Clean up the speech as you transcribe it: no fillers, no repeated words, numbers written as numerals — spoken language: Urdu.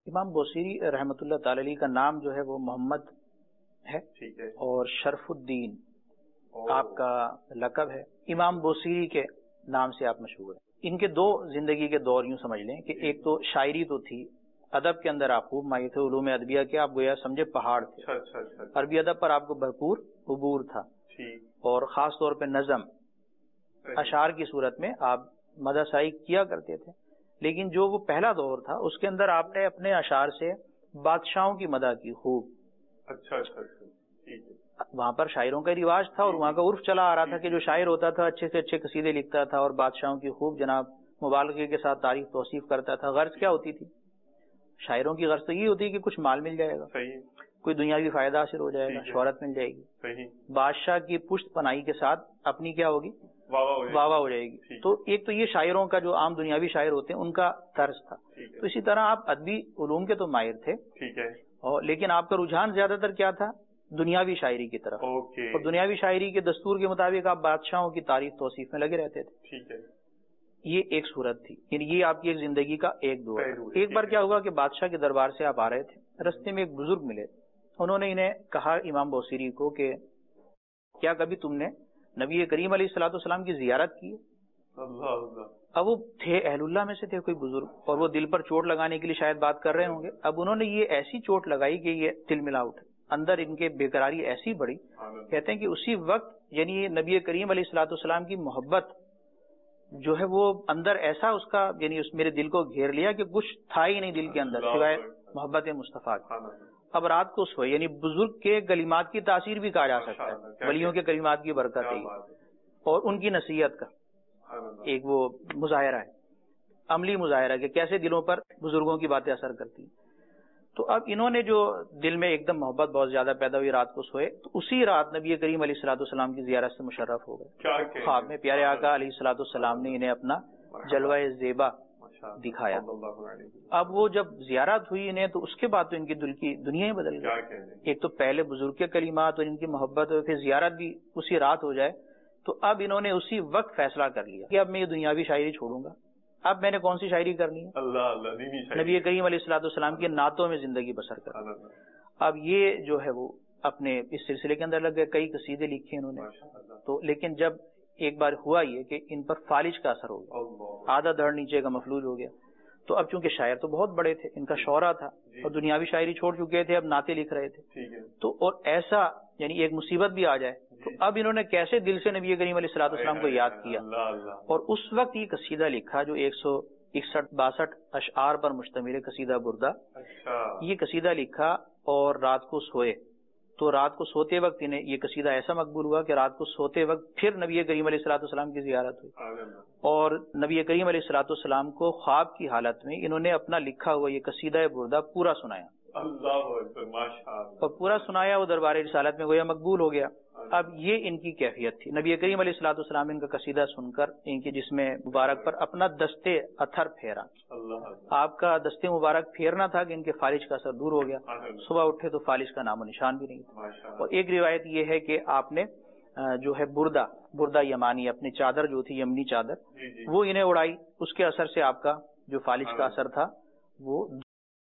امام بوصیری رحمۃ اللہ تعالی علیہ کا نام جو ہے وہ محمد ہے اور شرف الدین آپ کا لقب ہے. امام بوصیری کے نام سے آپ مشہور ہیں. ان کے دو زندگی کے دور یوں سمجھ لیں کہ ایک تو شاعری تو تھی، ادب کے اندر آپ خوب ماہر تھے، علوم ادبیہ کے آپ گویا سمجھے پہاڑ تھے. عربی ادب پر آپ کو بھرپور عبور تھا اور خاص طور پہ نظم اشعار کی صورت میں آپ مدح سائی کیا کرتے تھے. لیکن جو وہ پہلا دور تھا اس کے اندر آپ نے اپنے اشعار سے بادشاہوں کی مدح کی خوب. وہاں پر شاعروں کا رواج تھا اور وہاں کا عرف چلا آ رہا تھا کہ جو شاعر ہوتا تھا اچھے سے اچھے قصیدے لکھتا تھا اور بادشاہوں کی خوب جناب مبالغے کے ساتھ تعریف توصیف کرتا تھا. غرض کیا ہوتی تھی؟ شاعروں کی غرض تو یہ ہوتی ہے کہ کچھ مال مل جائے گا، کوئی دنیاوی فائدہ حاصل ہو جائے گا، شہرت مل جائے گی، بادشاہ کی پشت پناہی کے ساتھ اپنی کیا ہوگی، واہ واہ ہو جائے گی. تو ایک تو یہ شاعروں کا جو عام دنیاوی شاعر ہوتے ہیں ان کا طرز تھا. تو اسی طرح آپ ادبی علوم کے تو ماہر تھے اور لیکن آپ کا رجحان زیادہ تر کیا تھا؟ دنیاوی شاعری کی طرف. اور دنیاوی شاعری کے دستور کے مطابق آپ بادشاہوں کی تعریف توصیف میں لگے رہتے تھے. یہ ایک صورت تھی، یعنی یہ آپ کی ایک زندگی کا ایک دور. ایک بار کیا ہوا کہ بادشاہ کے دربار سے آپ آ رہے تھے، رستے میں ایک بزرگ ملے. انہوں نے انہیں کہا امام بوصیری کو کہ کیا کبھی تم نے نبی کریم علیہ الصلوۃ والسلام کی زیارت کی؟ اب وہ تھے اہل اللہ میں سے تھے کوئی بزرگ اور وہ دل پر چوٹ لگانے کے لیے شاید بات کر رہے ہوں گے. اب انہوں نے یہ ایسی چوٹ لگائی کہ یہ دل ملا اٹھے، اندر ان کے بے قراری ایسی بڑی. کہتے ہیں کہ اسی وقت یعنی نبی کریم علیہ الصلوۃ والسلام کی محبت جو ہے وہ اندر ایسا اس کا یعنی اس میرے دل کو گھیر لیا کہ کچھ تھا ہی نہیں دل کے اندر سوائے محبت مصطفیٰ کی. اب رات کو سوئے، یعنی بزرگ کے کلمات کی تاثیر بھی کہا جا سکتا ہے، ولیوں کے کلمات کی برکت ہے اور ان کی نصیحت کا ایک وہ مظاہرہ ہے، عملی مظاہرہ کہ کیسے دلوں پر بزرگوں کی باتیں اثر کرتی ہیں. تو اب انہوں نے جو دل میں ایک دم محبت بہت زیادہ پیدا ہوئی، رات کو سوئے تو اسی رات نبی کریم علیہ الصلوۃ والسلام کی زیارت سے مشرف ہو گئے. خواب میں پیارے آقا علیہ الصلوۃ والسلام نے انہیں اپنا جلوہ زیبا دکھایا. اب وہ جب زیارت ہوئی انہیں تو اس کے بعد تو ان کی دل کی دنیا ہی بدل گئی. ایک تو پہلے بزرگ کے کلمات اور ان کی محبت اور پھر زیارت بھی اسی رات ہو جائے. تو اب انہوں نے اسی وقت فیصلہ کر لیا کہ اب میں یہ دنیاوی شاعری چھوڑوں گا، اب میں نے کون سی شاعری کرنی ہے؟ نبی کریم علیہ الصلوۃ والسلام کے نعتوں میں زندگی بسر کرنا. اب یہ جو ہے وہ اپنے اس سلسلے کے اندر لگ گئے، کئی قصیدے لکھے انہوں نے. تو لیکن جب ایک بار ہوا یہ کہ ان پر فالج کا اثر ہو گیا، آدھا دھڑ نیچے کا مفلوج ہو گیا. تو اب چونکہ شاعر تو بہت بڑے تھے، ان کا شعرا تھا اور دنیاوی شاعری چھوڑ چکے تھے، اب نعتیں لکھ رہے تھے. تو اور ایسا یعنی ایک مصیبت بھی آ جائے تو اب انہوں نے کیسے دل سے نبی کریم علیہ الصلوۃ والسلام کو یاد کیا اور اس وقت یہ قصیدہ لکھا جو 161-62 اشعار پر مشتمل ہے، قصیدہ بردہ. یہ قصیدہ لکھا اور رات کو سوئے تو رات کو سوتے وقت انہیں یہ قصیدہ ایسا مقبول ہوا کہ رات کو سوتے وقت پھر نبی کریم علیہ الصلوۃ والسلام کی زیارت ہوئی اور نبی کریم علیہ الصلوۃ والسلام کو خواب کی حالت میں انہوں نے اپنا لکھا ہوا یہ قصیدہ بردہ پورا سنایا. اور پورا سنایا، وہ دربار رسالت میں گویا مقبول ہو گیا. اب یہ ان کی کیفیت تھی. نبی کریم علیہ الصلوۃ والسلام ان کا قصیدہ سن کر ان کی جسم مبارک پر اپنا دستے اتھر پھیرا. آپ کا دستے مبارک پھیرنا تھا کہ ان کے فالج کا اثر دور ہو گیا. صبح اٹھے تو فالج کا نام و نشان بھی نہیں تھا. اور ایک روایت یہ ہے کہ آپ نے جو ہے بردہ یمانی، اپنی چادر جو تھی یمنی چادر، وہ انہیں اڑائی، اس کے اثر سے آپ کا جو فالج کا اثر تھا وہ